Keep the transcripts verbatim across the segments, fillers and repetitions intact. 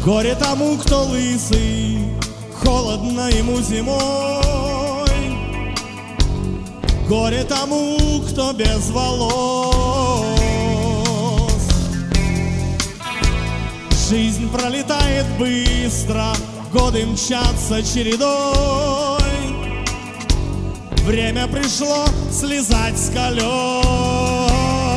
Горе тому, кто лысый, холодно ему зимой. Горе тому, кто без волос. Жизнь пролетает быстро, годы мчатся чередой. Время пришло слезать с колес.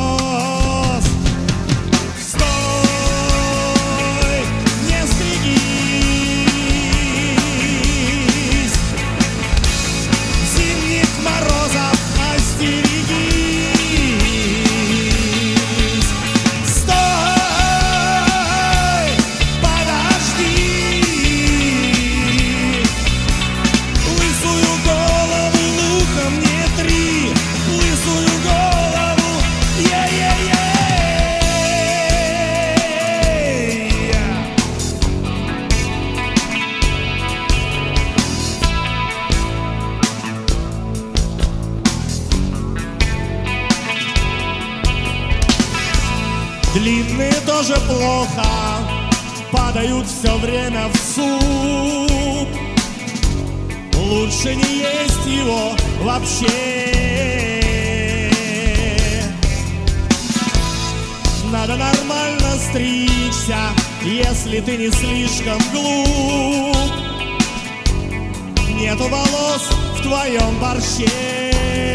Длинные тоже плохо, падают все время в суп. Лучше не есть его вообще. Надо нормально стричься, если ты не слишком глуп. Нету волос в твоем борще.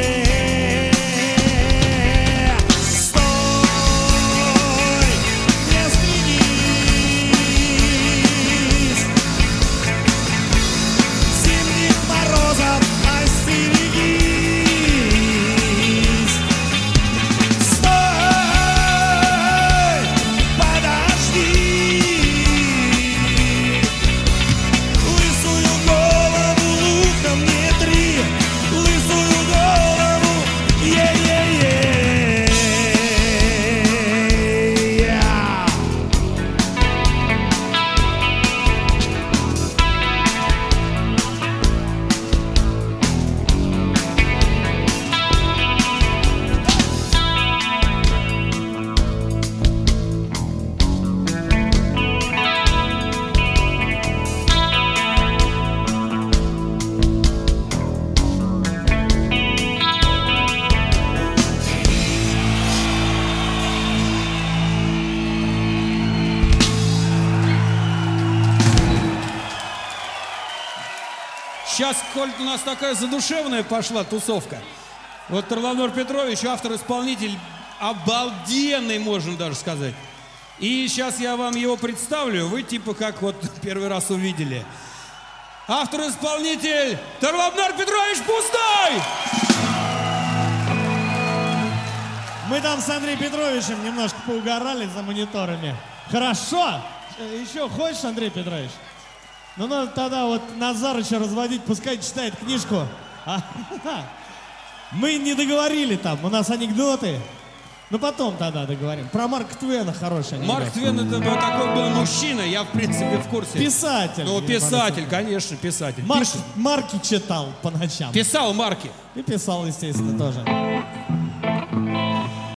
Сейчас, коль у нас такая задушевная пошла тусовка, вот Тарламор Петрович, автор-исполнитель обалденный, можно даже сказать. И сейчас я вам его представлю, вы типа как вот первый раз увидели. Автор-исполнитель Тарламор Петрович Пустой! Мы там с Андреем Петровичем немножко поугорали за мониторами. Хорошо? Еще хочешь, Андрей Петрович? Ну надо тогда вот Назарыча разводить, пускай читает книжку. А, мы не договорили там, у нас анекдоты. Ну потом тогда договорим. Про Марка Твена хороший анекдот. Марк Твен это был, такой был мужчина, я в принципе в курсе. Писатель. Ну писатель, конечно, писатель. Марк, Пишет. Марки читал по ночам. Писал Марки. И писал, естественно, тоже.